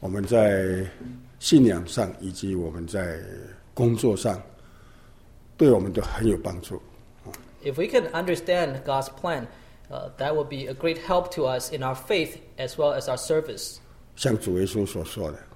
我们在信仰上以及我们在工作上，对我们都很有帮助。 If we can understand God's plan, that will be a great help to us in our faith as well as our service. 像主耶稣所说的，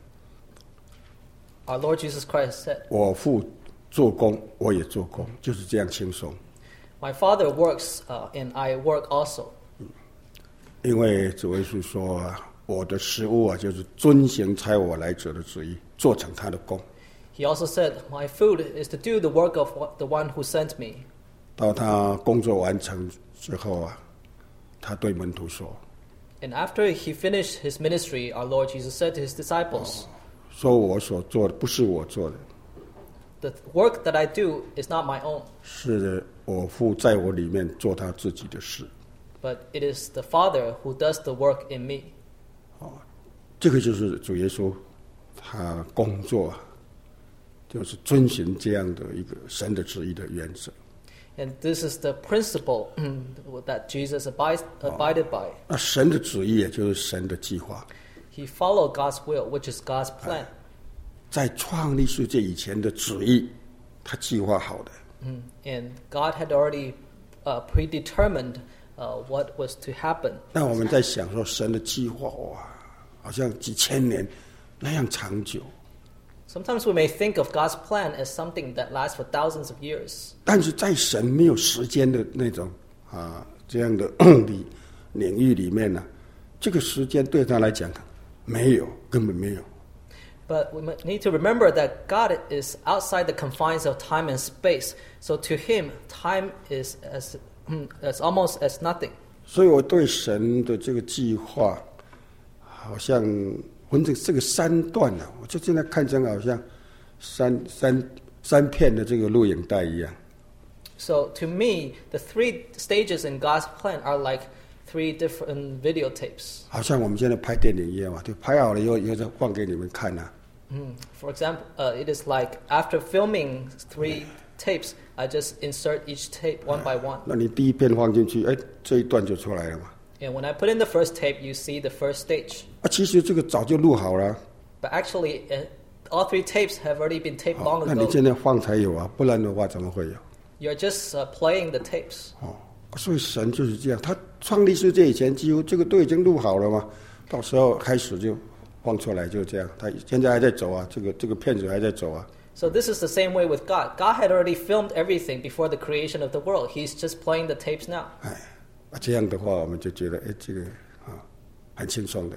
Our Lord Jesus Christ said, 我父做工，我也做工，就是这样轻松。 My Father works, and I work also. 因为主耶稣说我的食物啊，就是遵行差我来者的旨意，做成他的工。 He also said, My food is to do the work of the one who sent me. 到他工作完成之后啊，他对门徒说， And after he finished his ministry, our Lord Jesus said to his disciples, 说我所做的不是我做的， The work that I do is not my own, 是我父在我里面做他自己的事。 but it is the Father who does the work in me. 这个就是主耶稣他工作啊，就是遵循这样的一个神的旨意的原则。 And this is the principle that Jesus abided by. 那神的旨意也就是神的计划。 He followed God's will, which is God's plan. 在创立世界以前的旨意，他计划好的。 And God had already predetermined what was to happen. 那我们在想说，神的计划哇，好像几千年那样长久。 Sometimes we may think of God's plan as something that lasts for thousands of years. 但是在神没有时间的那种这样的领域里面呢，这个时间对他来讲没有，根本没有。 But we need to remember that God is outside the confines of time and space. So to him, time is as almost as nothing. 所以我对神的这个计划，好像分成这个三段啊，我就现在看成好像三片的这个录影带一样。 So to me, the 3 stages in God's plan are like 3 different videotapes. 好像我们现在拍电影一样嘛，就拍好了以后再放给你们看啊。 For example, it is like after filming 3 tapes, I just insert each tape one by one. 那你第一片放进去，这一段就出来了嘛。 And when I put in the first tape, you see the first stage. 其实这个早就录好了。 But actually, all 3 tapes have already been taped long 那你 ago. 现在放才有啊，不然的话怎么会有？ You're just playing the tapes. 所以神就是这样，他创立世界以前几乎这个都已经录好了嘛，到时候开始就放出来，就这样。他现在还在走啊，这个片子还在走啊。 So this is the same way with God. God had already filmed everything before the creation of the world. He's just playing the tapes now. 这样的话我们就觉得这个很轻松的。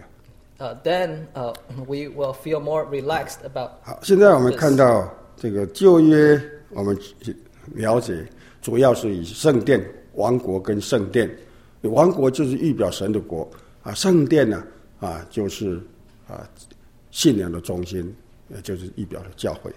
Then we will feel more relaxed about. 好，现在我们看到这个旧约，我们了解主要是以圣殿、王国跟圣殿。王国就是预表神的国圣殿呢就是信仰的中心，也就是预表的教会。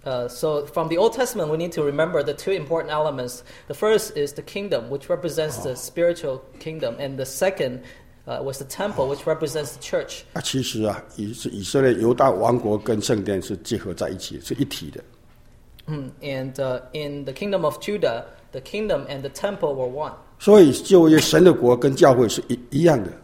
So from the Old Testament, we need to remember the 2 important elements. The first is the kingdom, which represents the spiritual kingdom, and the second was the temple, which represents the church. 其实以色列犹大王国跟圣殿是结合在一起，是一体的。 And in the kingdom of Judah, the kingdom and the temple were one. 所以旧约神的国跟教会是一样的。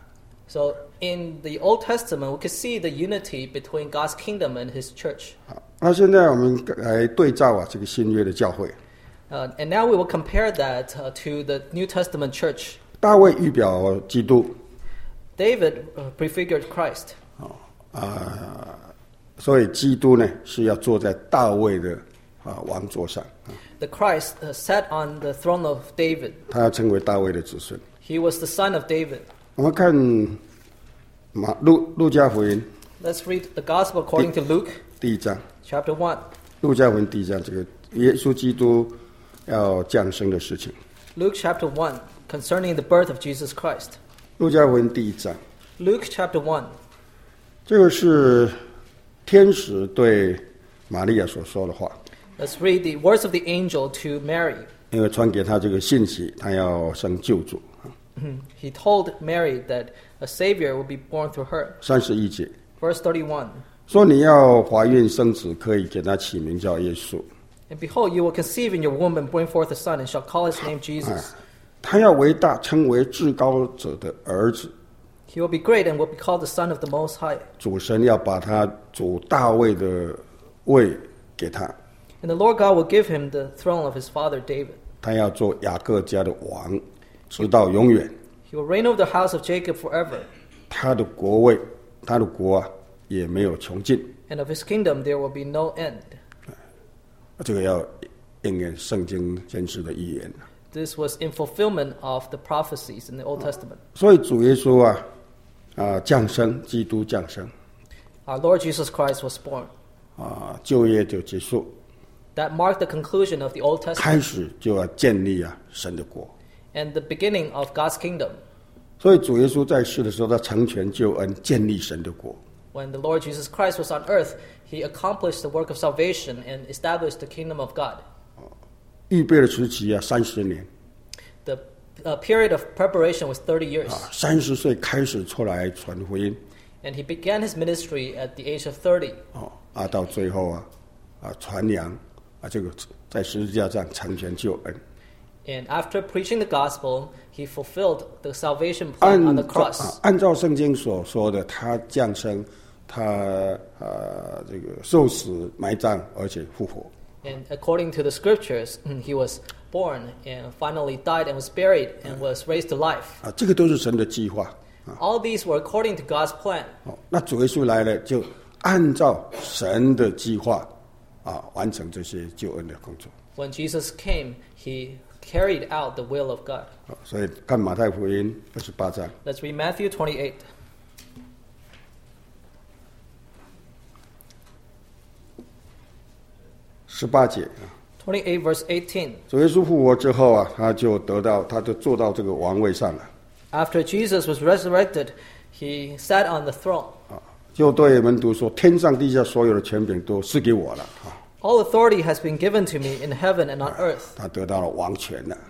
So in the Old Testament, we could see the unity between God's kingdom and His church. 那现在我们来对照这个新约的教会。 And now we will compare that to the New Testament church. 大卫预表基督， David prefigured Christ. 所以基督呢是要坐在大卫的王座上。 The Christ sat on the throne of David. 他要成为大卫的子孙。 He was the son of David. 我们看路加福音 Let's read the Gospel according to Luke, 第1章。 chapter 1. 路加福音第1章，这个耶稣基督要降生的事情。 Luke chapter 1, concerning the birth of Jesus Christ. 路加福音第1章， Luke chapter 1. 这个是天使对玛利亚所说的话。 Let's read the words of the angel to Mary. 因为传给他这个信息，他要生救主。 He told Mary that a Savior will be born through her. 31节 Verse 31. 说你要怀孕生子，可以给他起名叫耶稣。 And behold, you will conceive in your womb and bring forth a son, and shall call his name Jesus. 他要为大，称为至高者的儿子。 He will be great and will be called the Son of the Most High. 主神要把他主大卫的位给他， And the Lord God will give him the throne of his father David. 他要做雅各家的王，直到永远。 He will reign over the house of Jacob forever. 他的国位，他的国啊，也没有穷尽。 And of his kingdom there will be no end. 这个要应验圣经先知的预言。 This was in fulfillment of the prophecies in the Old Testament. 所以主耶稣降生，基督降生 Our Lord Jesus Christ was born. 旧约就结束， That marked the conclusion of the Old Testament 开始就要建立神的国。 and the beginning of God's kingdom. 所以主耶稣在世的时候，他成全救恩，建立神的国。 When the Lord Jesus Christ was on earth, he accomplished the work of salvation and established the kingdom of God. 预备的时期30年 The period of preparation was 30 years. 30岁开始出来传福音 And he began his ministry at the age of 30. 到最后传扬这个在十字架上成全救恩。 And after preaching the gospel, he fulfilled the salvation plan on the cross. 按照圣经所说的，他降生，他这个受死、埋葬，而且复活。 And according to the scriptures, he was born and finally died and was buried and was raised to life. 这个都是神的计划。 All these were according to God's plan. 那主耶稣来了，就按照神的计划完成这些救恩的工作。 When Jesus came, he carried out the will of God. 所以看马太福音28章。 Let's read Matthew 28. 18节 28 verse 18. 主耶稣复活之后他就坐到这个王位上了， After Jesus was resurrected, he sat on the throne. 就对门徒说：“天上地下所有的权柄都是给我了。” All authority has been given to me in heaven and on earth. 他得到了王权了。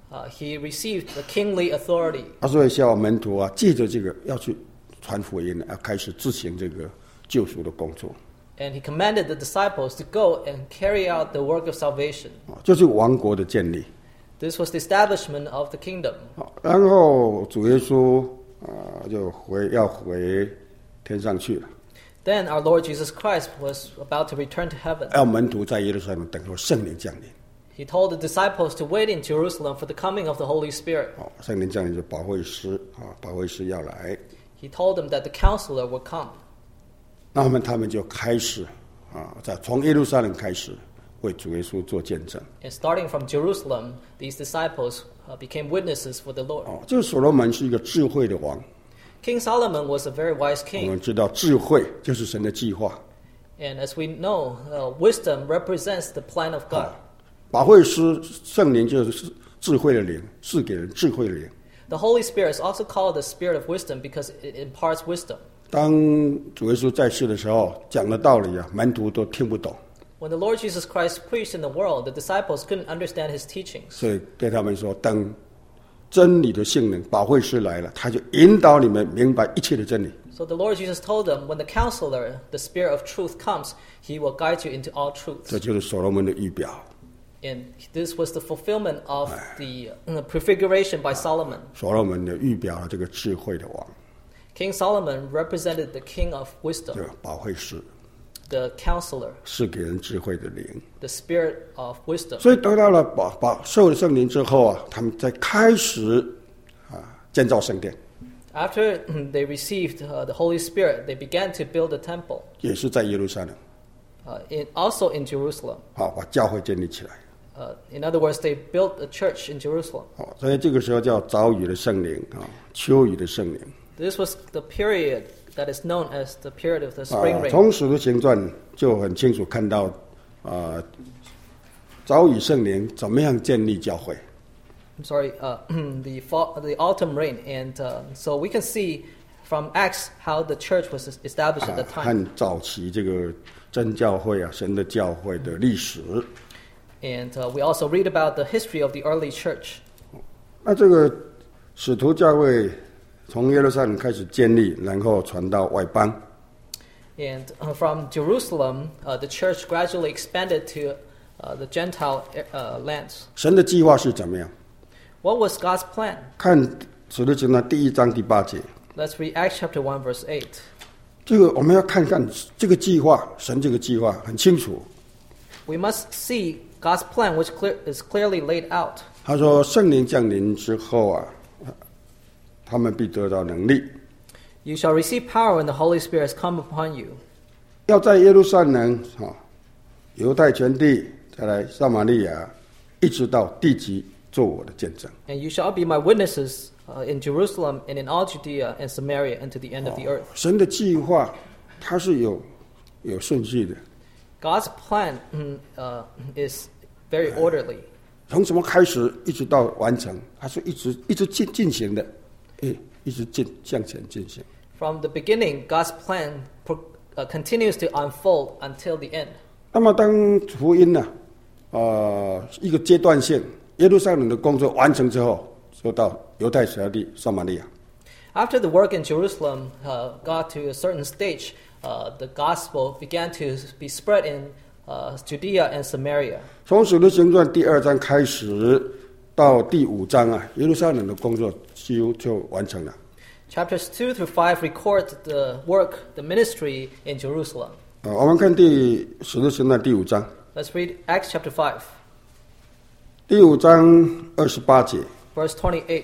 He received the kingly authority. 所以叫门徒借着这个要去传福音，要开始执行这个救赎的工作。 And he commanded the disciples to go and carry out the work of salvation. 就是王国的建立。 This was the establishment of the kingdom. 然后主耶稣就要回天上去了。 Then our Lord Jesus Christ was about to return to heaven. 要门徒在耶路撒冷等候圣灵降临。 He told the disciples to wait in Jerusalem for the coming of the Holy Spirit. 圣灵降临就保惠师保惠师要来。 He told them that the counselor would come. 那么他们就开始从耶路撒冷开始为主耶稣做见证。 And starting from Jerusalem, these disciples became witnesses for the Lord. 这个所罗门是一个智慧的王。 King Solomon was a very wise 我 king. 们知道智慧就是神的计划。 And as we know, wisdom represents the plan of God. 保惠师圣灵就是智慧的灵，是给人智慧的灵。 The Holy Spirit is also called the Spirit of wisdom because it imparts wisdom. 当主耶稣在世的时候，讲的道理门徒都听不懂， When the Lord Jesus Christ preached in the world, the disciples couldn't understand his teachings. 所以对他们说：等真理的性能保惠师来了，他就引导你们明白一切的真理。 So the Lord Jesus told them, when the counselor, the Spirit of truth comes, he will guide you into all truth. 这就是所罗门的预表。 And this was the fulfillment of the prefiguration by Solomon. 所罗门的预表了这个智慧的王， King Solomon represented the king of 这 wisdom, 个保惠师 the counselor, 是给人智慧的灵。 the spirit of wisdom. 所以得到了受了圣灵之后他们才开始建造圣殿， After they received the Holy Spirit, they began to build a temple, 也是在耶路撒冷 also in Jerusalem. 把教会建立起来。 In other words, they built a church in Jerusalem. 所以这个时候叫早雨的圣灵秋雨的圣灵。 This was the period that is known as the period of the spring rain. 从使徒行传就很清楚看到早雨圣灵怎么样建立教会。 I'm sorry, the autumn rain, and so we can see from Acts how the church was established at that time. 和早期这个真教会神的教会的历史。 And we also read about the history of the early church. 那这个使徒教会从耶路撒冷开始建立，然后传到外邦。 And from Jerusalem, the church gradually expanded to the Gentile lands. 神的计划是怎么样？ What was God's plan? 看使徒行传第1章第8节。 Let's read Acts chapter 1, verse 8. 这个我们要看看这个计划，神这个计划很清楚。 We must see God's plan, which is clearly laid out. 他说，圣灵降临之后啊，他们必得到能力， You shall receive power when the Holy Spirit has come upon you. 要在耶路撒冷犹太全地，再来撒玛利亚，一直到地极，做我的见证。 And you shall be my witnesses in Jerusalem and in all Judea and Samaria and to the end of the earth. 神的计划，它是有顺序的。 God's plan is very orderly. 从什么开始，一直到完成，它是一直进行的，一直向前进行。 From the beginning, God's plan continues to unfold until the end. 那么当福音呢，一个阶段性，耶路撒冷的工作完成之后，就到犹太全地、撒玛利亚。 After the work in Jerusalem got to a certain stage, the gospel began to be spread in Judea and Samaria. 从使徒行传第2章开始到第5章啊，耶路撒冷的工作几乎就完成了。 Chapters 2 through 5 record the work, the ministry in Jerusalem. 我们看使徒行传第5章。 Let's read Acts chapter 5, 第5章28节。 verse 28.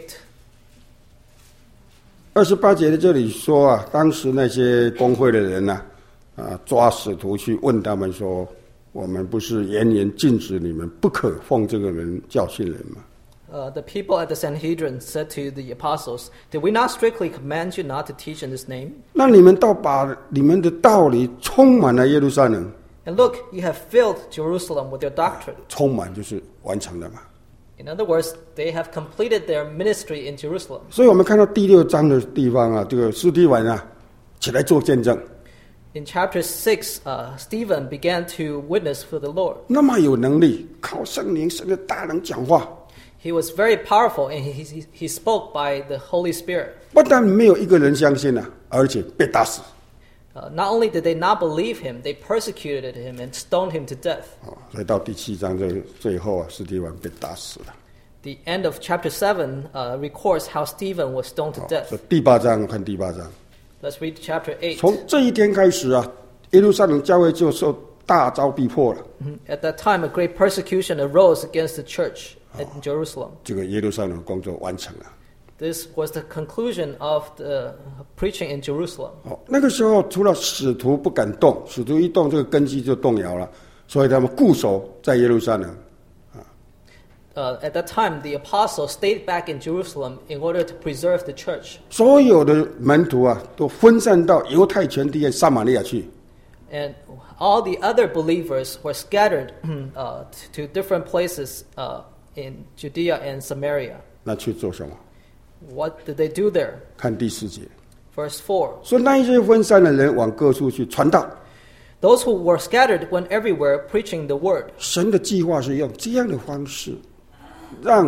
28节的这里说啊，当时那些公会的人呢，抓使徒去问他们说：“我们不是严严禁止你们不可奉这个人教训人吗？” The people at the Sanhedrin said to the apostles, "Did we not strictly command you not to teach in this name? 那你们倒把你们的道理充满了耶路撒冷， And look, you have filled Jerusalem with your doctrine." 充满就是完成了嘛。 In other words, they have completed their ministry in Jerusalem. 所以我们看到第6章的地方啊，这个司提反啊，起来做见证， In chapter 6, Stephen began to witness for the Lord. 那么有能力，靠圣灵神的大能讲话， He was very powerful, and he spoke by the Holy Spirit. 不但没有一个人相信啊，而且被打死。 Not only did they not believe him, they persecuted him and stoned him to death. 所以到第7章最后啊，司提反被打死了。 The end of chapter 7 records how Stephen was stoned to death. 所以第8章看第8章， Let's read chapter 8. 从这一天开始啊，耶路撒冷教会就受大遭逼迫了。 At that time, a great persecution arose against the church in Jerusalem. 这个耶路撒冷的工作完成了。 This was the conclusion of the preaching in Jerusalem. 那个时候除了使徒不敢动，使徒一动，这个根基就动摇了，所以他们固守在耶路撒冷。 At that time, the apostles stayed back in Jerusalem in order to preserve the church. 所有的门徒啊，都分散到犹太全地和撒玛利亚去。 And all the other believers were scattered to different places in Judea and Samaria. 那去做什么？ What did they do there? 看第4节， Verse 4. 说那一些分散的人往各处去传道。 Those who were scattered went everywhere preaching the word. 神的计划是用这样的方式，让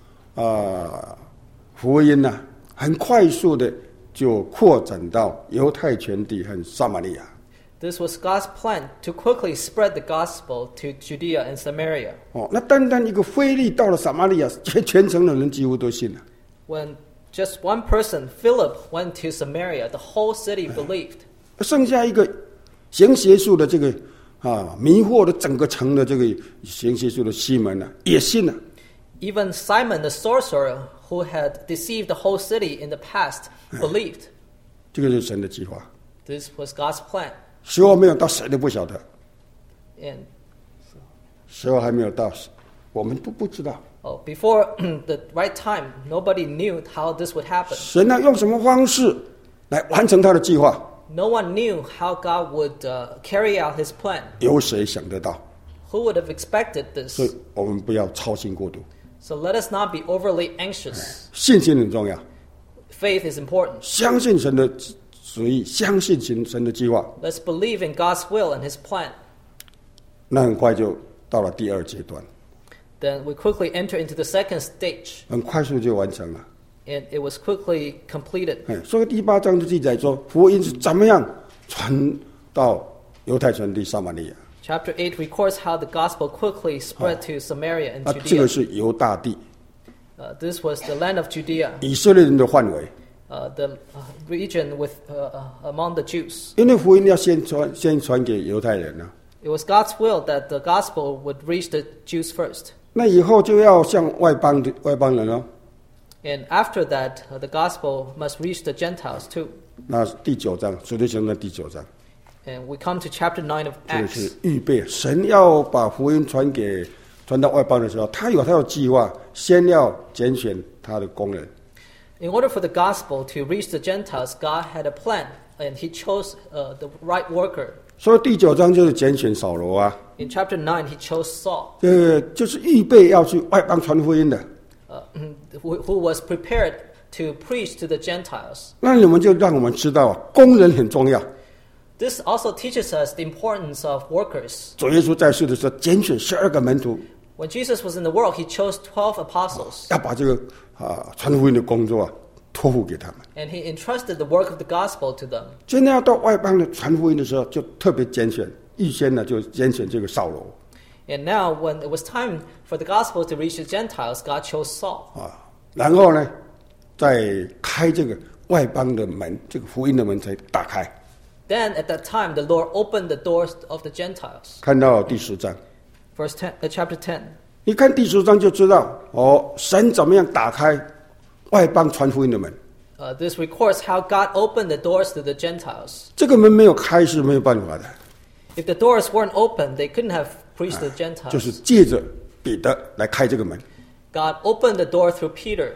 福音呢、很快速的就扩展到犹太全地和撒玛利亚。 This was God's plan to quickly spread the gospel to Judea and Samaria. 那单单一个腓利到了撒玛利亚，全城的人几乎都信了。 When just one person, Philip, went to Samaria, the whole city believed. 剩下一个行邪术的这个迷惑的整个城的这个行邪术的西门呢，也信了。 Even Simon the sorcerer, who had deceived the whole city in the past, believed. 这个就是神的计划。 This was God's plan. 时候没有到，谁都不晓得。 And 时候还没有到，我们都不知道。 before the right time, nobody knew how this would happen. 神要用什么方式来完成他的计划？ No one knew how God would carry out his plan. 有谁想得到？ Who would have expected 所 this? 以我们不要操心过度， So let us not be overly anxious. 信心很重要， Faith is important. 相信神的旨意，相信神的计划， Let's believe in God's will and his plan. 那很快就到了第2阶段， Then we quickly enter into the second stage, 很快速就完成了。 and it was quickly completed. 所以第8章就记载说，福音是怎么样传到犹太全地、撒玛利亚。 Chapter 8 records how the gospel quickly spread to Samaria and 这个 Judea. 是犹大地， This was the land of Judea. 以色列人的范围。 the region with among the Jews. 因为福音要先传给犹太人啊， It was God's will that the gospel would reach the Jews first. 那以后就要向外邦人哦。 And after that, the gospel must reach the Gentiles too. 那第9章，使徒行传第9章， And we come to chapter 9 of 这个是 Acts. 预备。神要把福音传到外邦的时候，他有计划，先要拣选他的工人。 In order for the gospel to reach the Gentiles, God had a plan, and He chose the right worker. 所以第9章就是拣选扫罗啊， In chapter 9, He chose Saul, 就是预备要去外邦传福音的。 who was prepared to preach to the Gentiles. 那你们就让我们知道，工人很重要。 This also teaches us the importance of workers. 主耶稣在世的时候，拣选12个门徒， When Jesus was in the world, He chose 12 apostles, 要把这个传福音的工作托付给他们。 and He entrusted the work of the gospel to them. 现在要到外邦的传福音的时候，就特别拣选，预先呢就拣选这个扫罗 And now, when it was time for the gospel to reach the Gentiles, God chose Saul. 然后呢，再开这个外邦的门，这个福音的门才打开。 Then, at that time, the Lord opened the doors of the Gentiles. 看到第10章， Chapter 10. 你看第10章就知道神怎么样打开外邦传福音的门。 This records how God opened the doors to the Gentiles. 这个门没有开是没有办法的， If the doors weren't open, they couldn't have preached to the 就是 Gentiles. 借着彼得来开这个门。 God opened the door through Peter,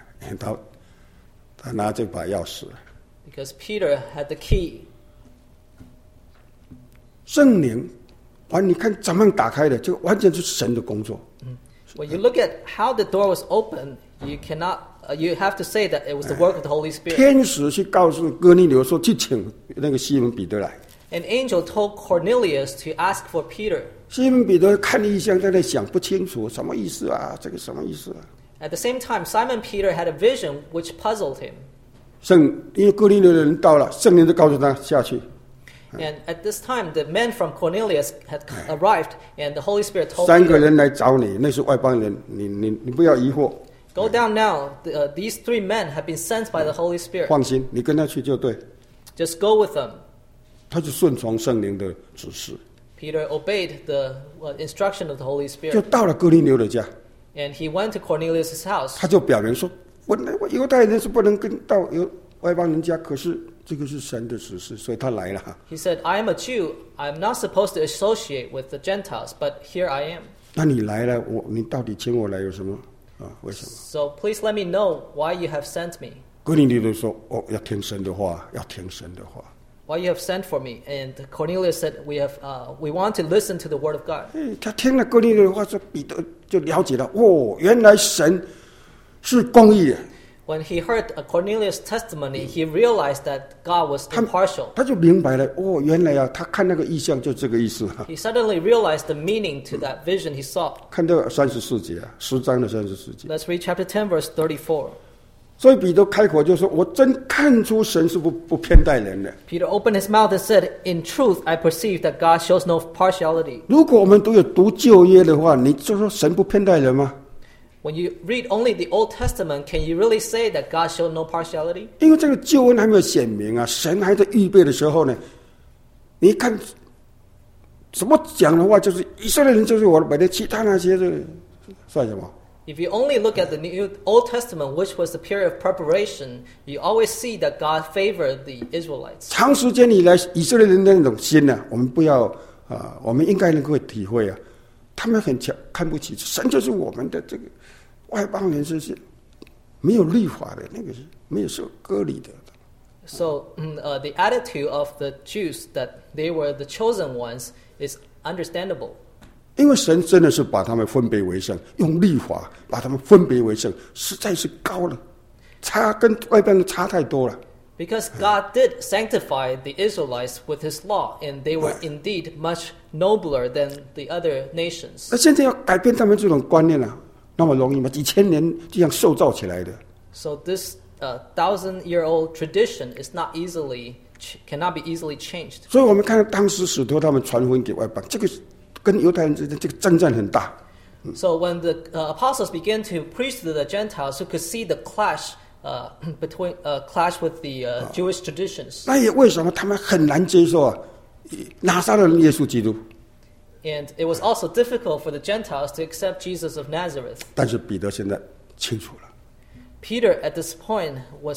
他拿这把钥匙， because Peter had the key. 圣灵你看怎么样打开的，这个完全是神的工作。 When you look at how the door was opened, you have to say that it was the work of the Holy Spirit. 天使去告诉哥尼流说，去请那个西门彼得来。 An angel told Cornelius to ask for Peter. 西门彼得看异象，在那想不清楚什么意思啊，这个什么意思啊？ At the same time, Simon Peter had a vision which puzzled him. 因为哥尼流的人到了，圣灵就告诉他下去。 And at this time, the men from Cornelius had arrived, and the Holy Spirit told 3个 Peter, 人来找你，那是外邦人，你不要疑惑， "Go down now. These 3 men have been sent by the Holy Spirit. 放心，你跟他去就对。 Just go with them." 他就顺从圣灵的指示， Peter obeyed the instruction of the Holy 就 Spirit, 到了哥尼流的家。 and he went to Cornelius' house. 他就表明说，我犹太人是不能到外邦人家，可是这个是神的指示，所以他来了。 He said, "I am a Jew. I'm not supposed to associate with the Gentiles, but here I am. 那你来了，你到底请我来有什么为什么？ So please let me know why you have sent me. 哥尼流就说，要听神的话，要听神的话。 Why you have sent for me?" And Cornelius said, "We want to listen to the word of God." 他听了哥尼流的话，说彼得就了解了，原来神是公义的。 When he heard Cornelius' testimony, he realized that God was impartial. 他就明白了，原来他看那个意象就这个意思。 He suddenly realized the meaning to that vision he saw. 看到34节10章的34节。 Let's read chapter 10, verse 34. 所以彼得开口就说：“我真看出神是不偏待人的。 Peter opened his mouth and said, "In truth, I perceive that God shows no partiality." 如果我们都有读旧约的话，你就说神不偏待人吗？ When you read only the Old Testament, can you really say that God showed no partiality? 因为这个救恩还没有显明啊，神还在预备的时候呢。你看怎么讲的话，就是以色列人就是我的百姓，其他那些算什么？ If you only look at the Old Testament, which was the period of preparation, you always see that God favored the Israelites. 长时间以来，以色列人的那种心呢、我们不要我们应该能够体会啊。他们很看不起神，就是我们的这个外邦人，是没有律法的，那个是没有受割礼的。 So the attitude of the Jews that they were the chosen ones is understandable. 因为神真的是把他们分别为圣，用律法把他们分别为圣，实在是高了，跟外邦人差太多了。 Because God did sanctify the Israelites with His law, and they were indeed much nobler than the other nations. 那现在要改变他们这种观念啊，那么容易吗？几千年这样塑造起来的。 So this 1,000-year-old tradition is cannot be easily changed. 所以我们看到当时使徒他们传福音给外邦，这个跟犹太人之间这个征战很大。 So when the apostles began to preach to the Gentiles, who could see the clash clash with the Jewish traditions. 那也为什么他们很难接受啊？拿撒勒人耶稣基督。 And it was also difficult for the Gentiles to accept Jesus of Nazareth. 但是彼得现在清楚了， Peter at this point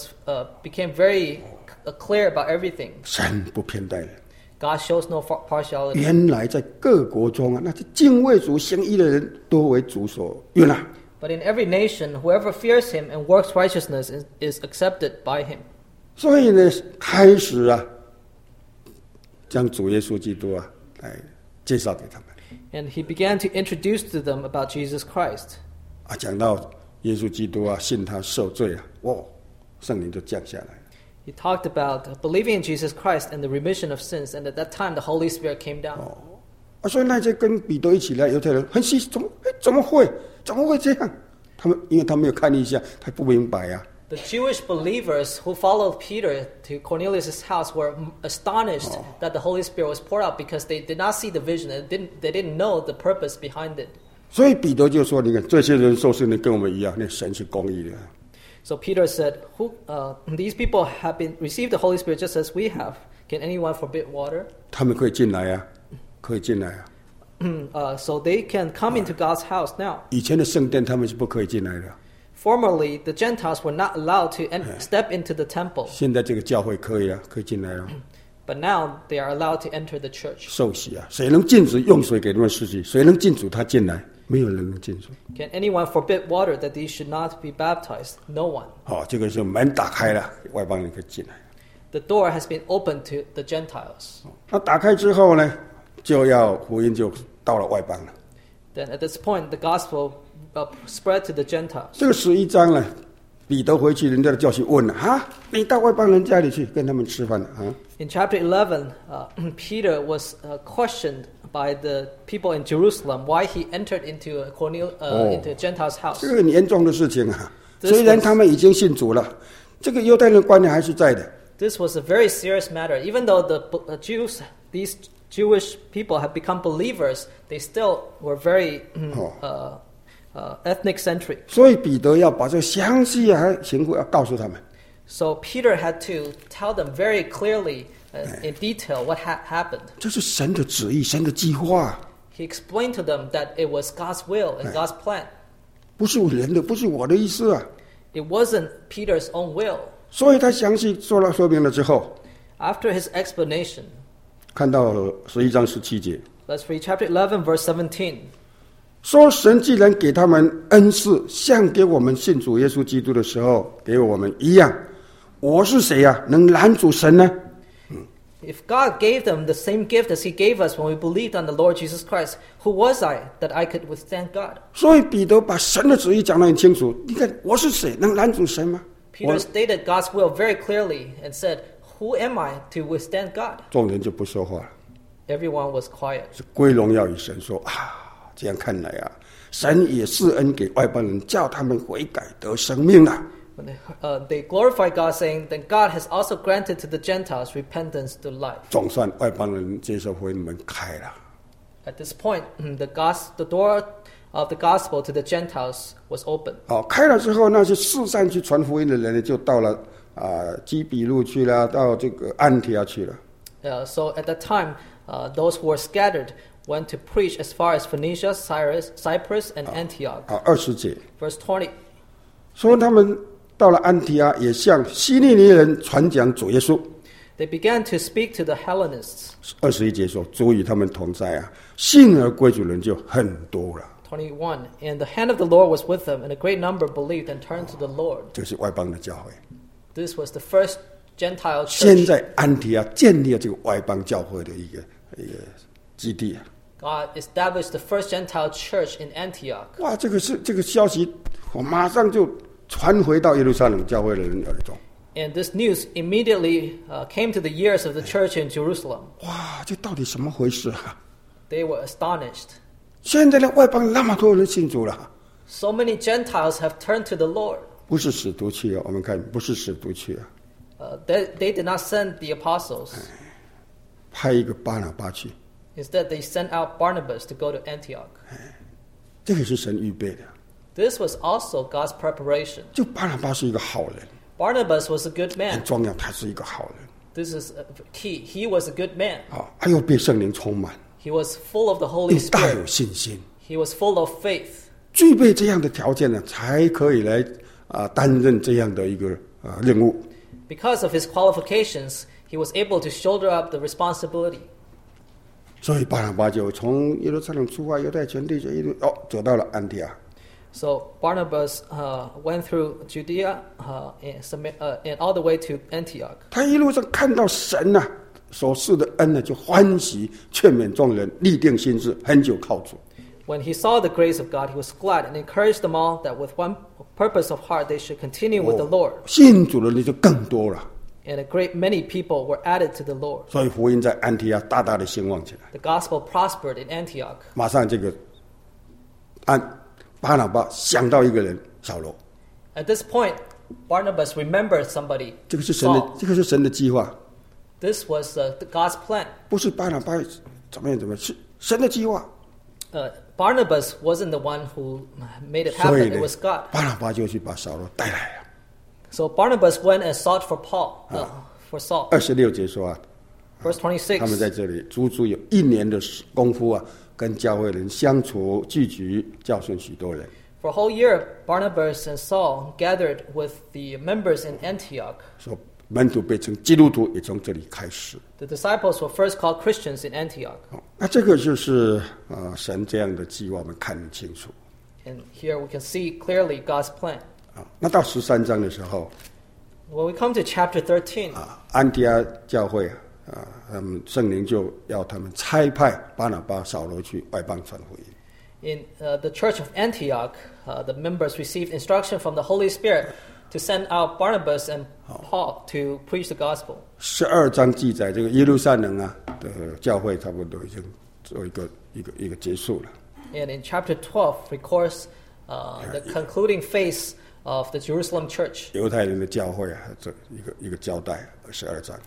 became very clear about everything. 神不偏待人。 God shows no partiality. 原来在各国中啊，那些敬畏主行义的人都为主所悦纳。 But in every nation, whoever fears him and works righteousness is accepted by him. 所以呢，开始啊，将主耶稣基督啊来介绍给他们。 And he began to introduce to them about Jesus Christ. 啊，讲到耶稣基督啊，信他受罪啊，圣灵就降下来了。 He talked about believing in Jesus Christ and the remission of sins, and at that time the Holy Spirit came down. 啊，所以那些跟彼得一起来犹太人很稀奇，怎么会这样？因为他没有看一下，他不明白啊。 The Jewish believers who followed Peter to Cornelius' house were astonished that the Holy Spirit was poured out because they did not see the vision and they didn't know the purpose behind it. 所以彼得就说：“你看，这些人受圣灵跟我们一样，那神是公义的。” So Peter said, these people have received the Holy Spirit just as we have. Can anyone forbid water? 他们可以进来啊，可以进来啊。 So they can come into God's house now. 以前的圣殿他们是不可以进来的。 Formerly, the Gentiles were not allowed to step into the temple. 现在这个教会可以啊，可以进来了。 But now they are allowed to enter the church. 受洗啊，谁能禁止用水给他们施洗？谁能禁止他进来？没有人能禁止。 Can anyone forbid water that these should not be baptized? No one. 好，这个是门打开了，外邦人可以进来。 The door has been opened to the Gentiles. 那打开之后呢，就要福音就到了外邦了。 Then at this point, the gospel spread to the Gentiles. 这个11章呢，彼得回去，人家的教训问了啊，你到外邦人家里去跟他们吃饭了啊？ In chapter 11, Peter was questioned by the people in Jerusalem why he entered into a Gentile's house. 这个很严重的事情啊。 This 虽然他们已经信主了，这个犹太人的观念还是在的。 This was a very serious matter. Even though these Jewish people have become believers, they still were very ethnic centric. 所以彼得要把这个详细啊情况要告诉他们。 So Peter had to tell them very clearly, in detail, what happened. 这是神的旨意，神的计划， He explained to them that it was God's will and God's plan. 不是人的，不是我的意思啊。 It wasn't Peter's own will. 所以他详细说明了之后， After his explanation, 看到11章17节， let's read chapter 11, verse 17. 说神既然给他们恩赐，像给我们信主耶稣基督的时候给我们一样，我是谁啊？能拦阻神呢？ If God gave them the same gift as He gave us when we believed on the Lord Jesus Christ, who was I that I could withstand God? 所以彼得把神的旨意讲得很清楚。你看我是谁，能拦阻神吗？ Peter stated God's will very clearly and said, who am I to withstand God? 众人就不说话了， Everyone was quiet. 是归荣耀与神说啊。这样看来啊，神也施恩给外邦人，叫他们悔改得生命了。 When they glorified God, saying, then God has also granted to the Gentiles repentance to life. 总算外邦人接受福音门开了。 At this point, the door of the gospel to the Gentiles was open. 好，开了之后，那些四散去传福音的人呢，就到了基比路去了，到这个安提阿去了。 So at that time, those who were scattered went to preach as far as Phoenicia, Cyprus, and Antioch. 好，20节 Verse 20. 说他们到了安提阿，也向希利尼人传讲主耶稣。 They began to speak to the Hellenists. 21节说，主与他们同在啊，信而归主人就很多了。 21. And the hand of the Lord was with them, and a great number believed and turned to the Lord. 这是外邦的教会。 This was the first Gentile 现 church. 在安提阿建立了这个外邦教会的一个基地啊。 God established the first Gentile church in Antioch. 哇，这个消息，我马上就传回到耶路撒冷教会的人耳中。 And this news immediately came to the ears of the church in Jerusalem. 哇，这到底什么回事啊？ They were astonished. 现在的外邦那么多人信主了， So many Gentiles have turned to the Lord. 不是使徒去啊，我们看不是使徒去啊， They did not send the apostles. 派一个巴拿巴去， Instead, they sent out Barnabas to go to Antioch. 这个是神预备的。 This was also God's preparation. 就巴拿巴是一个好人， Barnabas was a good 很 man. 重要，他是一个好人 This is key. He was a good man. 啊，他又被圣灵充满， He was full of the Holy 又大有 Spirit. 信心， He was full of faith. 具备这样的条件呢，才可以来担任这样的一个任务。 Because of his qualifications, he was able to shoulder up the responsibility. 所以巴拿巴就从耶路撒冷出发，犹太全地就一路走到了安提阿。 So Barnabas went through Judea and all the way to Antioch. 他一路上看到神呐、所赐的恩呢，就欢喜，劝勉众人，立定心志，很久靠主。 When he saw the grace of God, he was glad and encouraged them all that with one purpose of heart they should continue with the Lord. 信主的人就更多了， And a great many people were added to the Lord. 所以福音在安提阿大大的兴旺起来。 The gospel prospered in Antioch. 马上这个巴拿巴想到一个人扫罗， At this point, Barnabas remembered somebody, 这个是神的 Saul. 这个是神的计划， This was God's plan. 不是巴拿巴怎么样，是神的计划。 Barnabas wasn't the one who made it 所以 happen. 呢 It was God. 巴拿巴就去把扫罗带来了。 So Barnabas went and sought for Paul, for Saul. 26节说 Verse 他们 26. 在这里足足有1年的功夫跟教会人相处聚集，教训许多人。 For a whole year, Barnabas and Saul gathered with the members in Antioch. 说门徒被称基督徒也从这里开始。 The disciples were first called Christians in Antioch. 那这个就是神这样的计划，我们看得清楚。 And here we can see clearly God's plan. 那到13章的时候 When we come to chapter 13, 安提阿教会他们圣灵就要他们差派巴拿巴、扫罗去外邦传福音。 in the church of Antioch, the members received instruction from the Holy Spirit to send out Barnabas and Paul to preach the gospel. 12章记载这个耶路撒冷的教会差不多已经做一个结束了。 And in chapter 12 records the concluding phase of the Jerusalem church. 犹太人的教会这一个交代，12章。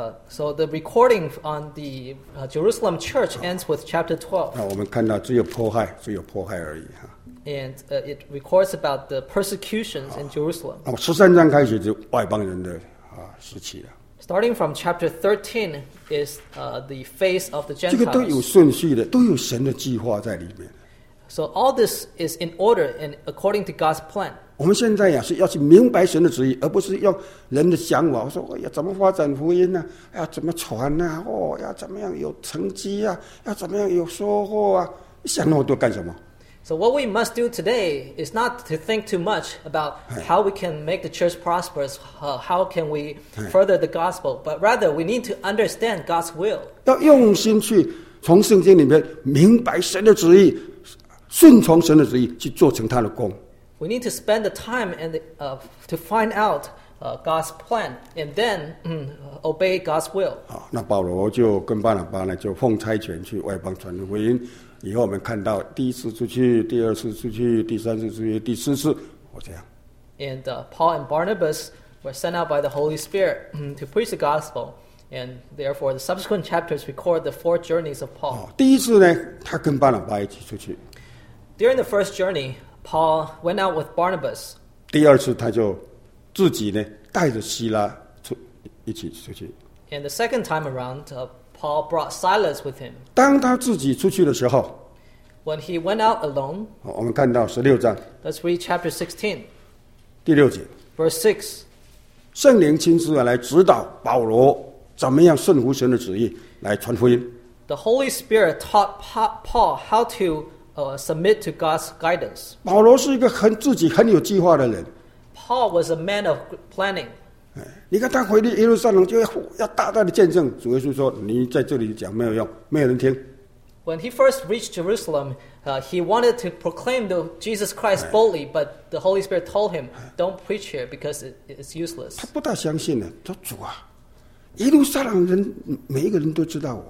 So the recording on the Jerusalem church ends with chapter 12. 那我们看到只有迫害而已 And it records about the persecutions in Jerusalem. 那么13章开始就外邦人的时期了。 Starting from chapter 13 is the phase of the 这个都有 Gentiles. 顺序的，都有神的计划在里面。 So all this is in order and according to God's plan. 我们现在是要去明白神的旨意，而不是用人的想法。我说要怎么发展福音呢？要怎么传呢？要怎么样有成绩啊？要怎么样有收获啊？想那么多干什么？ So what we must do today is not to think too much about how we can make the church prosperous, how can we further the gospel, but rather we need to understand God's will. 要用心去从圣经里面明白神的旨意，顺从神的旨意去做成他的工。 We need to spend the time and to find out God's plan and then obey God's will. 那保罗就跟巴拿巴呢，就奉差遣去外邦传福音。以后我们看到第一次出去，第二次出去，第三次出去，第四次，这样。 And Paul and Barnabas were sent out by the Holy Spirit to preach the gospel. And therefore, the subsequent chapters record the 4 journeys of Paul. 第一次呢，他跟巴拿巴一起出去。 During the first journey, Paul went out with Barnabas. 第二次他就自己呢带着希拉一起出去。 And the second time around, Paul brought Silas with him. 当他自己出去的时候， When he went out alone, 我们看到16章 let's read chapter 16, 第6节， verse 6. 圣灵亲自来指导保罗怎么样顺服神的旨意来传福音。 The Holy Spirit taught Paul how to submit to God's guidance. 保罗是一个自己很有计划的人。 Paul was a man of planning. 你看他回耶路撒冷就要大大的见证，主耶稣说：“你在这里讲没有用，没有人听。” When he first reached Jerusalem, he wanted to proclaim Jesus Christ boldly, but the Holy Spirit told him, "Don't preach here because it's useless." 他不大相信呢，说主啊，耶路撒冷人每一个人都知道我。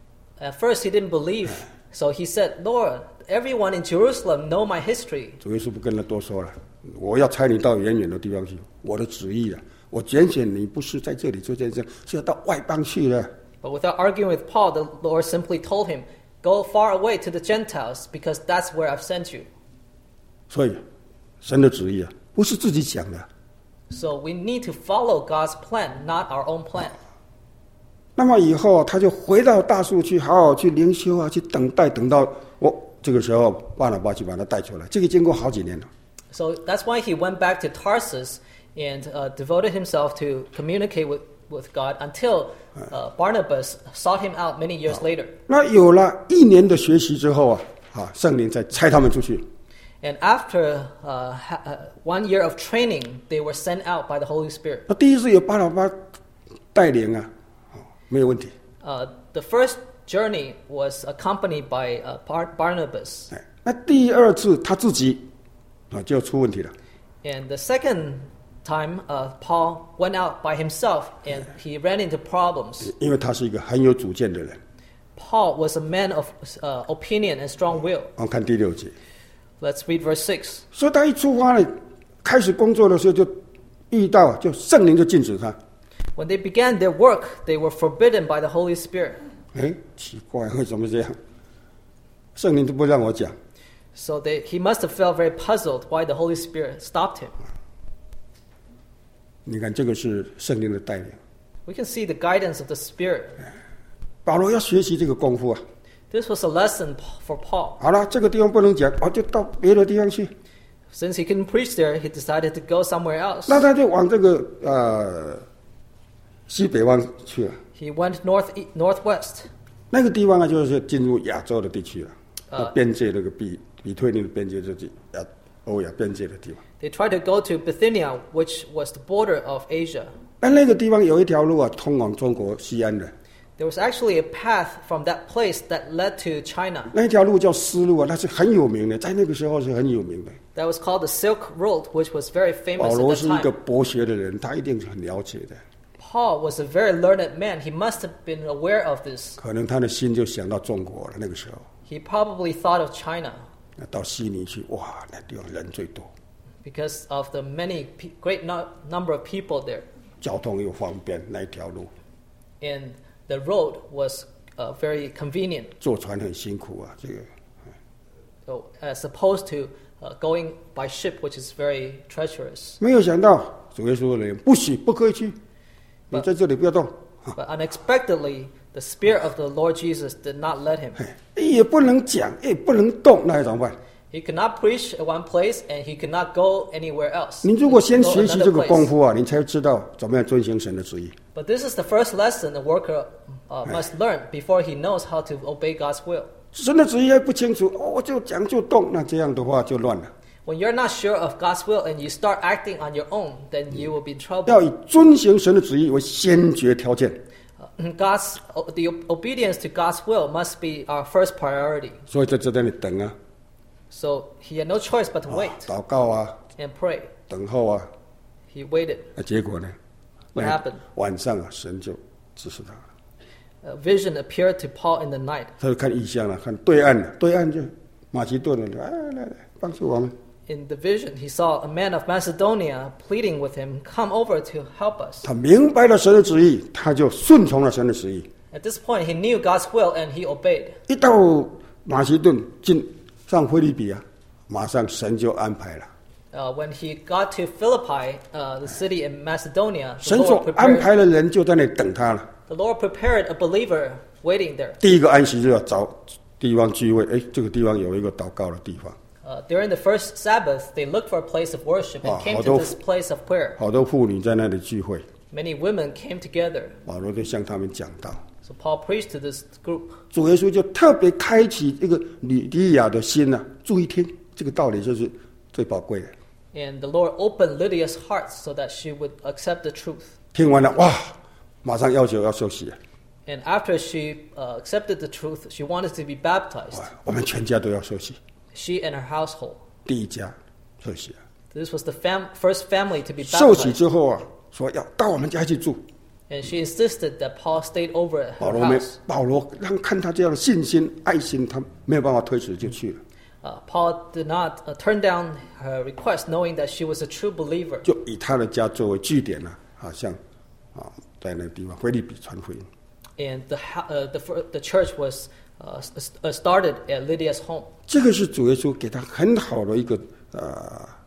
At first, he didn't believe, so he said, "Lord, everyone in Jerusalem know my history." 主耶稣不跟他多说了，我要差你到远远的地方去，我的旨意了。我拣选你不是在这里做见证，是要到外邦去的。 But without arguing with Paul, the Lord simply told him, "Go far away to the Gentiles, because that's where I've sent you." 所以神的旨意啊，不是自己讲的。 So we need to follow God's plan, not our own plan. 那么以后他就回到大树去，好好去灵修啊，去等待，等到这个时候巴拿巴就把他带出来。这个经过好几年了。 So that's why he went back to Tarsus and devoted himself to communicate with God until Barnabas sought him out many years later. 那有了1年的学习之后啊，圣灵再差他们出去。 And after 1 year of training, they were sent out by the Holy Spirit. 那第一次有巴拿巴带领啊，没有问题。 The first journey was accompanied by Barnabas. 那第二次他自己就出问题了。 And the second time, Paul went out by himself and he ran into problems. 因为他是一个很有主见的人。 Paul was a man of opinion and strong will. 我们看第6节。 Let's read verse 6. 所以他一出发呢，开始工作的时候就遇到，就圣灵就禁止他。 When they began their work, they were forbidden by the Holy Spirit. 奇怪，为什么这样？圣灵都不让我讲。 So he must have felt very puzzled why the Holy Spirit stopped him. 你看，这个是圣灵的带领。 We can see the guidance of the Spirit. 保罗要学习这个功夫啊。 This was a lesson for Paul. 好了，这个地方不能讲，就到别的地方去。 Since he couldn't preach there, he decided to go somewhere else. 那他就往这个西北方去了。 He went northwest. 那个地方啊，就是进入亚洲的地区了。边界那个比推尼的边界就是欧亚边界的地方。 They tried to go to Bithynia, which was the border of Asia. 那个地方有一条路啊，通往中国西安的。 There was actually a path from that place that led to China. 那条路叫丝路啊，那是很有名的，在那个时候是很有名的。 That was called the Silk Road, which was very famous 保 at 罗 that 是一个 time. 博学的人，他一定是很了解的。 Paul was a very learned man. He must have been aware of this. 可能他的心就想到中国了。那个时候， He probably thought of China 那到悉尼去，哇，那地方人最多， because of the great number of people there. 交通又方便，那一条路。 And the road was very convenient. 坐船很辛苦啊，这个。 So, as opposed to going by ship, which is very treacherous. 没有想到主耶稣的人不可以去，你在这里不要动。 But unexpectedly, the Spirit of the Lord Jesus did not let him. 也不能讲，也不能动，那怎么办？ He could not preach at one place, and he could not go anywhere else. 你如果先 Go 学习 another 这个 place. 功夫啊，你才知道怎么样遵行神的旨意。 But this is the first lesson the worker must learn before he knows how to obey God's will. 神的旨意还不清楚，我就讲就动，那这样的话就乱了。 When you're not sure of God's will and you start acting on your own, then you will be in trouble. 要以遵行神的旨意为先决条件。 The obedience to God's will must be our first priority. 所以在这里等啊， So he had no choice but to wait 祷告啊， and pray. 等候啊。 He waited. 那结果呢？ What happened? 晚上啊，神就指示他了。 A vision appeared to Paul in the night. 他就看异象了，看对岸了，对岸就马其顿的，来帮助我们。 In the vision, he saw a man of Macedonia pleading with him, "Come over to help us." 他明白了神的旨意，他就顺从了神的旨意。 At this point, he knew God's will and he obeyed. 一到马其顿上腓立比啊，马上神就安排了。 When he got to Philippi, the city in Macedonia, 神所安排的人就在那里等他了。 the Lord prepared a believer waiting there. 第一个安息日要找地方聚会，这个地方有一个祷告的地方。 During the first Sabbath, they looked for a place of worship and came to this place of prayer. 好多妇女在那里聚会， Many women came together. 保罗就向他们讲道。 So Paul preached to this group. 主耶稣就特别开启这个吕底亚的心啊，注意听，这个道理就是最宝贵的。 And the Lord opened Lydia's heart so that she would accept the truth. 听完了，哇，马上要求要受洗。 And after she accepted the truth, she wanted to be baptized. 哇，我们全家都要受洗。 She and her household. 第一家受洗。 This was the first family to be 受洗 baptized. 之后啊，说要到我们家去住。 And she insisted that Paul stayed over at her house. 保罗让看他这样的信心、爱心，他没有办法推辞就去了。 Paul did not turn down her request, knowing that she was a true believer. 就以他的家作为据点呢，像在那个地方腓立比传福音。 And the church was started at Lydia's home. 这个是主耶稣给他很好的一个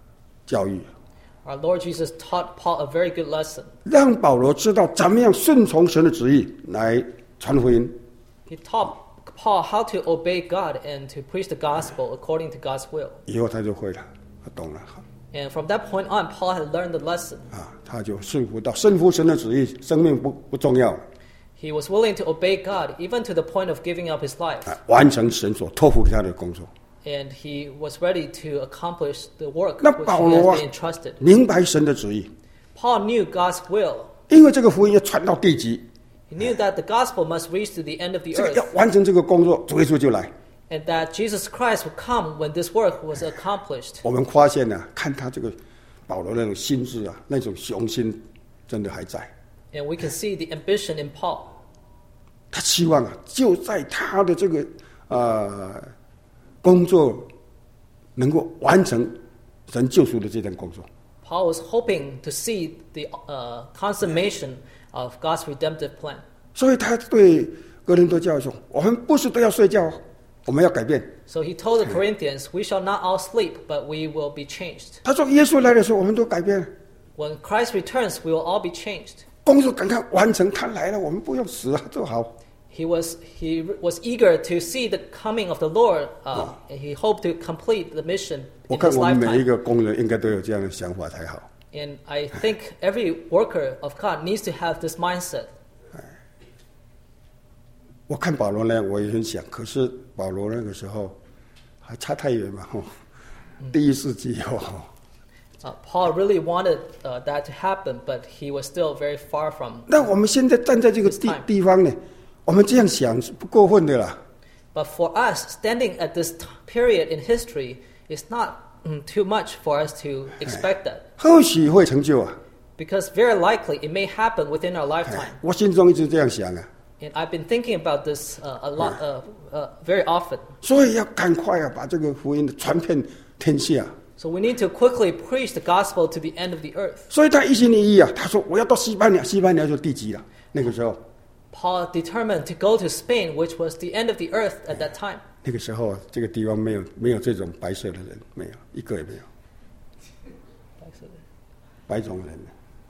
教育， Our Lord Jesus taught Paul a very good lesson. 让保罗知道怎么样顺从神的旨意来传福音。 He taught Paul how to obey God and to preach the gospel according to God's will. 以后他就会了，他懂了 And from that point on, Paul had learned the lesson. 啊，他就顺服到顺服神的旨意，生命不重要了 He was willing to obey God, even to the point of giving up his life. 啊，完成神所托付给他的工作。 And he was ready to accomplish the work 那 which 保 he 罗 has 啊 been entrusted. 明白神的旨意， Paul knew God's will. 因为这个福音要传到地极， He knew that the gospel must reach to the end of the 这个要 earth, 完成这个工作，主耶稣就来。 and that Jesus Christ would come when this work was accomplished. 我们发现呢、看他这个保罗那种心智啊，那种雄心，真的还在。 And we can see the ambition in Paul. 他希望啊，就在他的这个工作能够完成神救赎的这件工作。 Paul was hoping to see the consummation of God's redemptive plan. 所以他对哥林多教会说：“我们不是都要睡觉，我们要改变。 So he told the Corinthians, we shall not all sleep, but we will be changed. ” 他说：“耶稣来的时候，我们都改变了， When Christ returns, we will all be changed. 工作赶快完成。他来了，我们不用死啊，就好。” He was eager to see the coming of the Lord. And he hoped to complete the mission 我 in 看 his 我们每一 lifetime. 个工人应该都有这样的想法才好。 And I think every worker of God needs to have this mindset. 我看保罗呢，我也很想，可是保罗那个时候还差太远嘛，第一世纪哦。 Paul really wanted that to happen, but he was still very far from. 那我们现在站在这个 This time. 地方呢，我们这样想是不过分的啦。 But for us, standing at this period in history is not too much for us to expect that. 或许会成就啊， Because very likely it may happen within our lifetime. 我心中一直这样想啊， And I've been thinking about this a lot, very often. 所以要赶快啊，把这个福音传遍天下。 So we need to quickly preach the gospel to the end of the earth. 所以他一心一意啊，他说我要到西班牙，西班牙就地极了。那个时候， Paul determined to go to Spain, which was the end of the earth at that time. 那个时候啊，这个地方没有这种白色的人，没有一个也没有，白种人。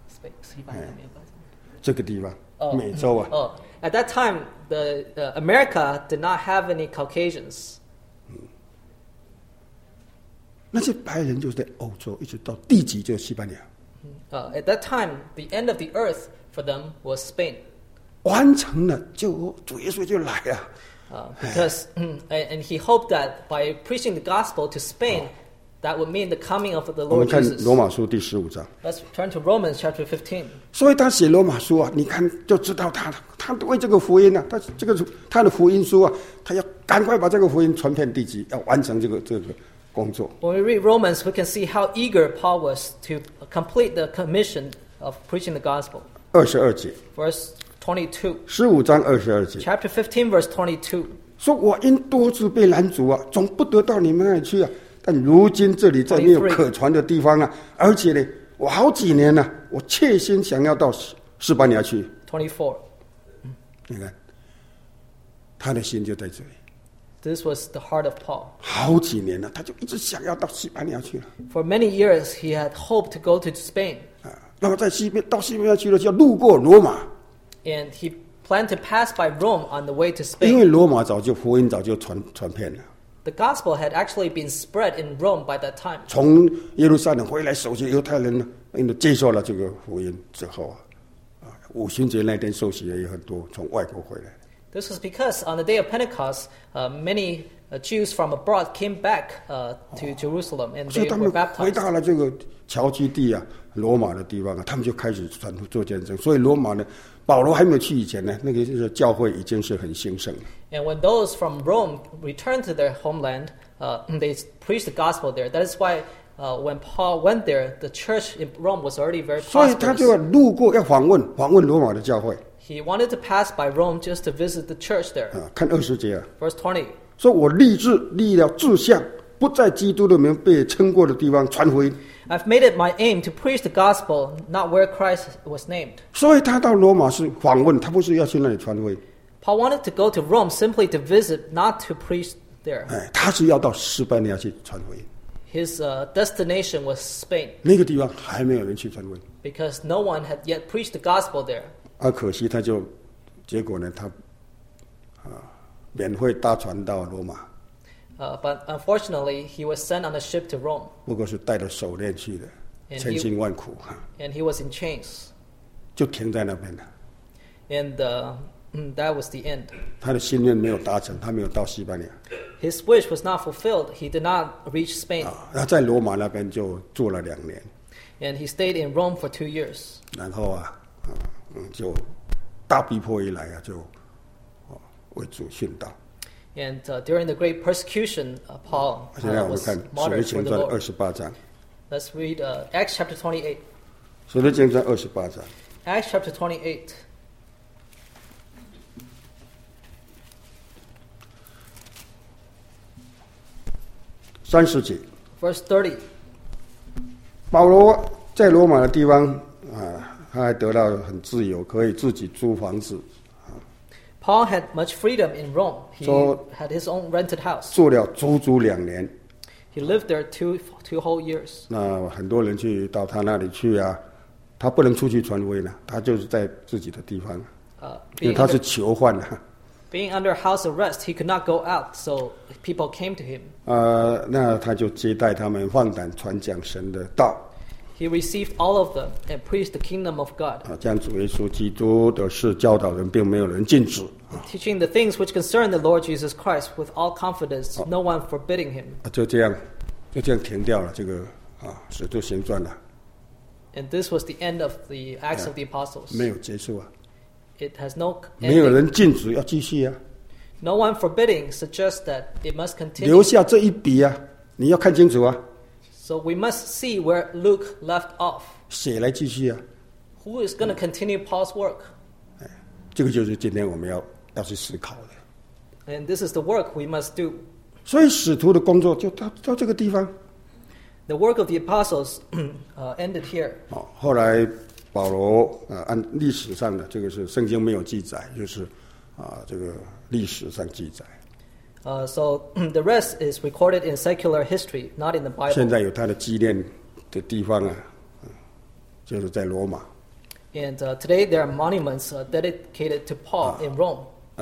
这个地方，美洲啊， Oh, at that time, the America did not have any Caucasians. 那些白人就在欧洲，一直到地极就是西班牙。 At that time, the end of the earth for them was Spain. 完成了，就主耶稣就来啊！ Because and he hoped that by preaching the gospel to Spain, that would mean the coming of the 我们 Lord 看 Jesus. 罗马书第15章， Let's turn to Romans chapter 15. 所以他写罗马书啊，你看就知道他为这个福音啊，他的福音书啊，他要赶快把这个福音传遍地极，要完成这个工作。 When we read Romans, we can see how eager Paul was to complete the commission of preaching the gospel. 22节， Verse 22. 15章22节， Chapter 15, verse 22. 说我因多次被拦阻啊，总不得到你们那里去啊。但如今这里再没有可传的地方啊，而且呢，我好几年了、我切心想要到西班牙去。 24. 你看，他的心就在这里。 This was the heart of Paul. 好几年了，他就一直想要到西班牙去了 For many years, he had hoped to go to Spain, 啊。那么到西班牙去了，就要路过罗马， and he planned to pass by Rome on the way to 因为 Spain. 罗马福音早就传遍了。 The gospel had actually been spread in Rome by that time. 从耶路撒冷回来，首先犹太人呢，接受了这个福音之后五旬节那天受洗的也很多，从外国回来。 This was because on the day of Pentecost, many Jews from abroad came back to Jerusalem, and 所以 they 他 were 们回 baptized. 到了这个侨居地啊，罗马的地方啊，他们就开始传做见证。所以罗马呢，保罗还没有去以前呢，那个就是教会已经是很兴盛了。 And when those from Rome returned to their homeland, they preached the gospel there. That is why when Paul went there, the church in Rome was already very 所以他 prosperous. 就要路过，要访问罗马的教会 He wanted to pass by Rome just to visit the church there. 啊。看20节啊， Verse 20. 说我立了志向，不在基督的名被称过的地方传福音。 I've made it my aim to preach the gospel, not where Christ was named. 所以他到罗马是访问，他不是要去那里传福音， Paul wanted to go to Rome simply to visit, not to preach there. 他是要到西班牙去传福音。 His destination was Spain 那个地方还没有人去传福音， because no one had yet preached the gospel there. 可惜结果呢，他免费搭船到罗马， But unfortunately, he was sent on a ship to Rome, 不过是带着手链去的， And 千辛万苦 and he was in chains. 就停在那边了。 And that was the end. 他的心愿没有达成，他没有到西班牙 His wish was not fulfilled. He did not reach Spain. 他在罗马那边就住了2年， And he stayed in Rome for 2 years. 然后就大逼迫一来就为主殉道。 And during the great persecution, Paul 现在我们 was 看《使徒 martyred 行 for 传》 the Lord. 28章，《 Let's read Acts chapter 28. 使徒行传》28章 Acts chapter 28. 30节， Verse 30. 保罗在罗马的地方他还得到很自由，可以自己租房子， Paul had much freedom in Rome. He So- had his own rented house. 住了足足2年。 He lived there two whole years. 那很多人到他那里去他不能出去传福音他就是在自己的地方，因为 Being 他是 under, 囚犯 being under house arrest, he could not go out, so people came to him. 那他就接待他们，放胆传讲神的道 He received all of them and preached the kingdom of God, 将主耶稣基督的事教导人，并没有人禁止 teaching the things which concern the Lord Jesus Christ with all confidence, no one forbidding him. 就这样停掉了这个使徒行传了， And this was the end of the Acts of the Apostles. 没有结束 It has no 没有 ending. 人禁止要继续 No one forbidding suggests that it must continue. 留下这一笔你要看清楚 So we must see where Luke left off. 写来继续 Who is going to continue Paul's work? 这个就是今天我们要去思考的。 And this is the work we must do. 所以使徒的工作就到这个地方。 The work of the apostles ended here. 后来保罗按历史上的这个是圣经没有记载，就是这个历史上记载。 So the rest is recorded in secular history, not in the 现 Bible. 在有他的纪念的地方就是在罗马。 And today there are monuments dedicated to Paul in Rome.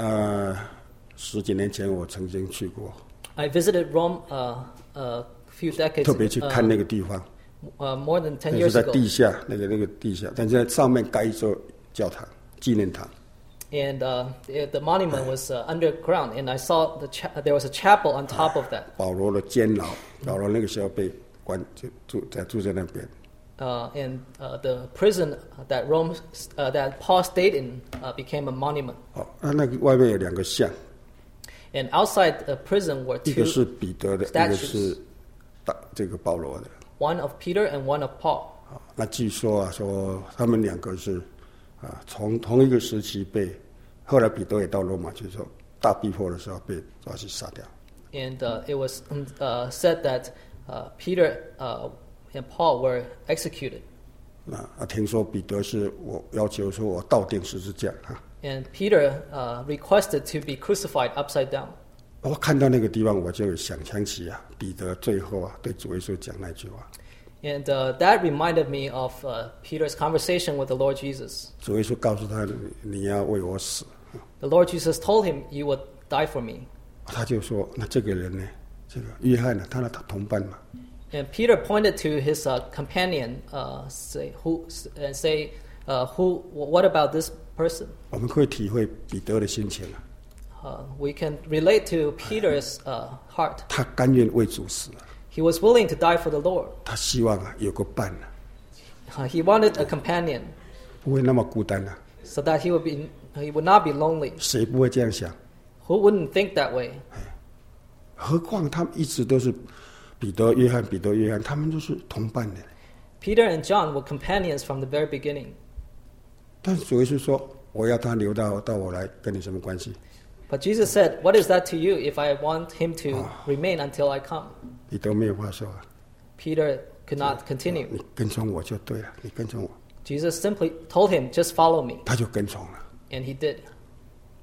10几年前我曾经去过， I visited Rome a few decades 特别去看那个地方， more than 10 那是 years 在 ago. 地下那个地下，但是在上面盖一座教堂纪念堂。 And the monument was underground, and I saw there was a chapel on top of that. 保罗的监牢，保罗那个时候被关住在那边。 And the prison that Paul stayed in became a monument. 那个外面有2个像， And outside the prison were 一个 two, 是彼得的，一个是这个保罗的。 one of Peter and one of Paul. 那据说说他们2个是从同一个时期后来彼得也到罗马去，说大逼迫的时候被抓去杀掉。 And it was said that Peter and Paul were executed. 听说彼得是我要求说我倒钉十字架 And Peter requested to be crucified upside down. 我看到那个地方，我就想起彼得最后对主耶稣讲那句话。 And that reminded me of Peter's conversation with the Lord Jesus. 主耶稣告诉他你要为我死， The Lord Jesus told him, "You would die for me." 他就说那这个人呢，这个约翰他的同伴嘛， And Peter pointed to his companion, what about this person? 我们可以体会彼得的心情 We can relate to Peter's heart. 他甘愿为主死 He was willing to die for the Lord. 他希望有个伴 He wanted a companion 不会那么孤单 so that he would not be lonely. 谁不会这样想？ Who wouldn't think that way? 何况他们一直都是彼得、约翰，他们都是同伴的。 Peter and John were companions from the very beginning. 但是主耶稣说：“我要他留到我来，跟你什么关系？” But Jesus said, "What is that to you if I want him to remain until I come?" 彼得没有话说 Peter could not continue. 你跟从我就对了，你跟从我， Jesus simply told him, "Just follow me." 他就跟从了。 And he did.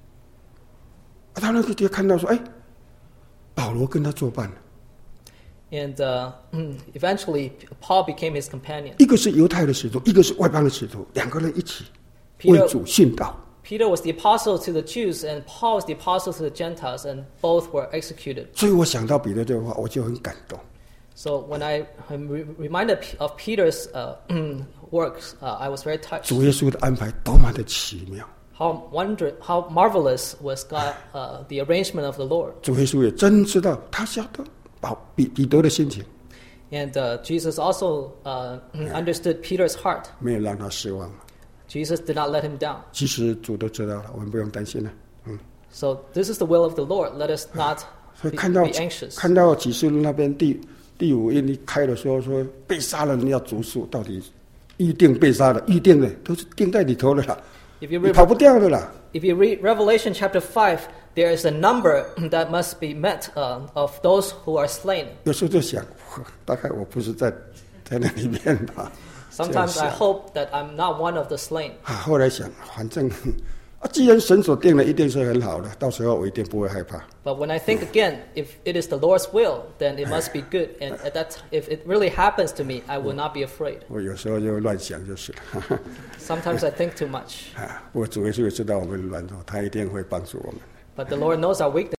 他那个就看到说：“哎，保罗跟他作伴了。” And eventually, Paul became his companion. 一个是犹太的使徒，一个是外邦的使徒，两个人一起为主殉道。 Peter was the apostle to the Jews, and Paul was the apostle to the Gentiles, and both were executed. 所以我想到彼得这句话，我就很感动。 So when I'm reminded of Peter's works, I was very touched. 主耶稣的安排多么的奇妙！ How marvelous was God, the arrangement of the Lord. 主耶稣也真知道他晓得彼得的心情， And Jesus also understood Peter's heart. 没有让他失望。 Jesus did not let him down. 其实主都知道了，我们不用担心了。 So this is the will of the Lord. Let us not 所以 be 看到 anxious. 看到启示录那边第5印一开的时候说被杀的人要逐数，到底预定被杀的，预定的都是定在里头的啦， If you 你 read 跑不掉的啦。 If you read Revelation chapter 5, there is a number that must be met of those who are slain. 有时候就想，大概我不是在那里面吧。 Sometimes I hope that I'm not one of the slain. 后来想，反正既然神所定的一定是很好的，到时候我一定不会害怕。 But when I think again, if it is the Lord's will, then it must be good. And at that, if it really happens to me, I will not be afraid. 我有时候就乱想就是了。 Sometimes I think too much. 不过主耶稣也知道我们软弱，他一定会帮助我们。 But the Lord knows our weakness.